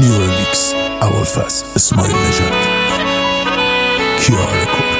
نیورلیکس، ابوالفضل اسماعیل نژاد، کیا رکورد.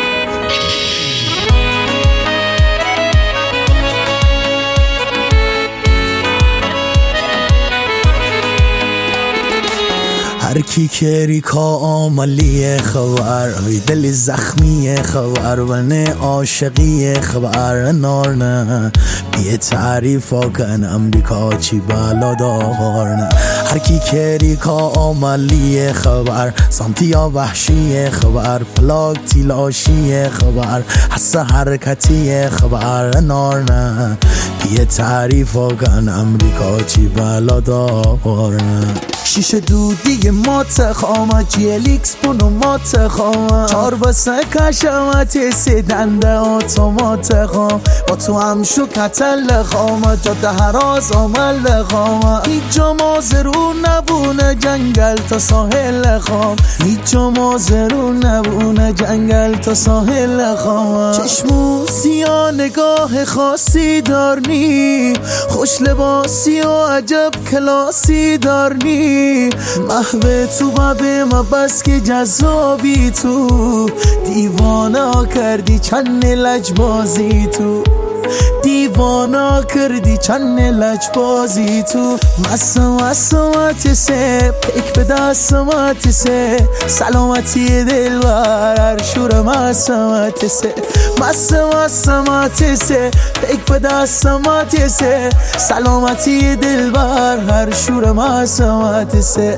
هر کی که ریکا آمالی خبر وی دل زخمی خبر و نه عاشقی خبر نارنه بی تعریف کن امریکا چی بلا دارنه. هر کی که ریکا آمالی خبر سانتیا وحشی خبر پلاک تیلاشی خبر حس حرکتی خبر نارنه بی تعریف کن امریکا چی بلا دارنه. شیشه دودی مات خامه جیلیکس پونو مات خامه چار بسه کشمت سیدنده آتومات خام با تو هم شو کتل خامه جاده هراز آمل خامه هیچ جا مازرو نبونه جنگل تا ساحل خام هیچ جا مازرو نبونه جنگل تا ساحل خام. چشمو سیا نگاه خاصی دارنی خوش لباسی و عجب کلاسی دارنی محوه تو ببه ما بس که جذابی تو دیوانا کردی چند لجبازی تو دیوانا کردی چند لجبازی تو مسامت سه پیک به دستمت سه سلامتی دلبر شور مسامت سه مسامت سه پیک به دستمت سه سلامتی دلبر هر شور مسامت سه.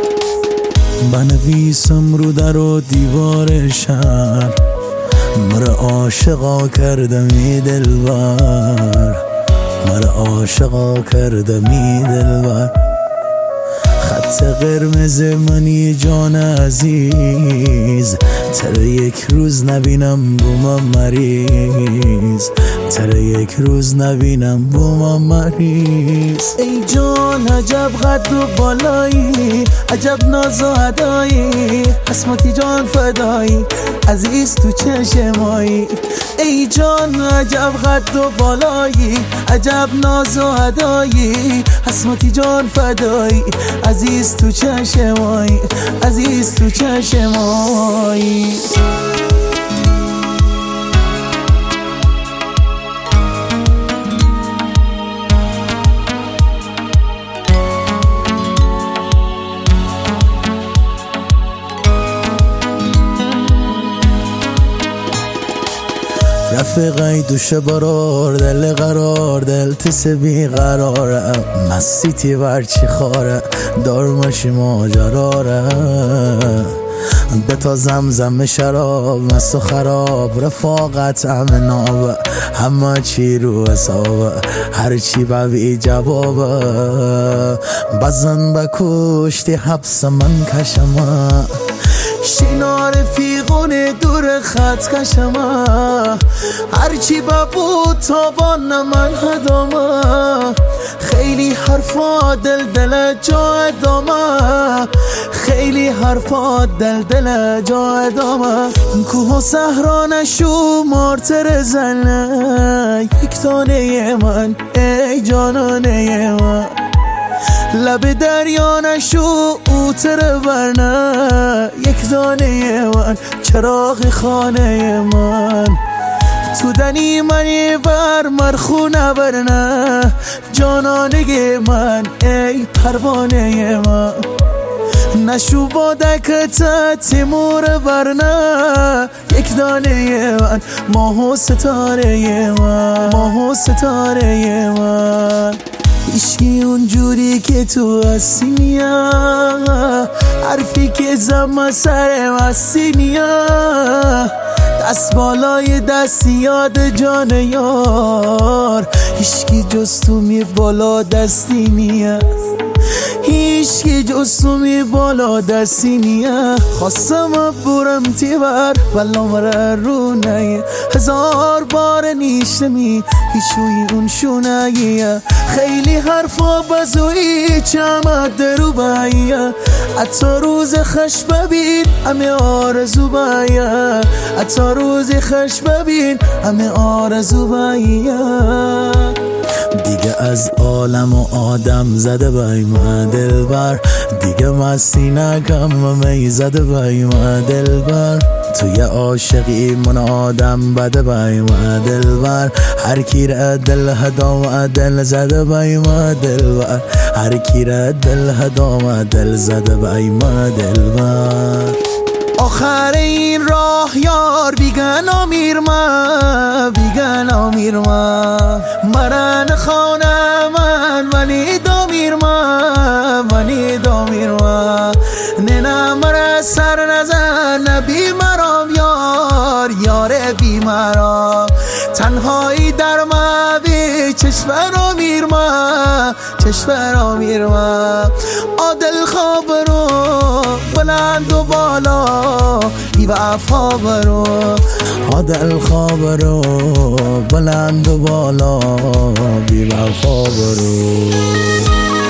بنویسم رو در و دیوار شهر مرا عاشقا کردمی دلبر مرا عاشقا کردمی دلبر خط قرمز منی جان عزیز تر یک روز نبینم بوم مریض تر یک روز نبینم بوم مریض. ای جان عجب قد و بالایی عجب ناز و ادایی اسماتی جان فدایی عزیز تو چشمایی. ای جان عجب قد و بالایی عجب ناز و ادایی اسماتی جان فدایی عزیز تو چشمایی عزیز تو چشمایی. رفقای دوشه برار دل قرار دل تس بی قراره مسیتی برچی خاره دارمشی ماجراره به تا زمزم شراب مست و خراب رفاقت امناب همه چی رو حسابه هر چی ببی جوابه بزن بکشتی حبس من کشمه شینا رفیقون دور خط کشمه هرچی ببود تابان من هدامه خیلی حرفا دل جا ادامه خیلی حرفا دل جا ادامه کوه و صحرا نشو مارتر زنه یک تانه من ای جانانه من لب دریا نشو اوتر ورنه یک دانه من چراغ خانه من تو دنی منی بر مرخونه برنه جانانه من ای پروانه من نشو با دکت تیمور برنه یک دانه من ماه و ستاره من ماه و ستاره من. عشقی اونجوری که تو هستی نیا حرفی که زم سر مستی نیا دست بالای دست یاد جان یار عشقی جز تو می بالا دستی نیا هیچکی جز تو می بالا دستی نیا خواستم برم تیبر ولا مره رو نگه هزار بار نیشتمی هیچوی اون شونگیه خیلی حرفا بزویی چمت درو باید حتی روز خش ببین همه آرزو باید حتی روز خش ببین همه آرزو باید دیگه از عالم و آدم زده بای ما ما دلبر دیگه مستی نکم و می زده بای ما دلبر توی عاشقی من آدم بده بای ما دلبر هر کی را دل هدا و دل زده بای ما دلبر هر کی را دل هدا و دل زده بای ما دلبر آخر این راه یار بیگنا میرما بیگنا میرما مرن خانه من ولی دو میرما ولی دو میرما نه مرا سر نزن نبی مرام یار یار بی مرام تنهایی در مبی چشم رو میرما چشم رو میرما آدل خواب رو بلند و بالا بی وفا برو آدل خواب رو بلند و بالا بی وفا برو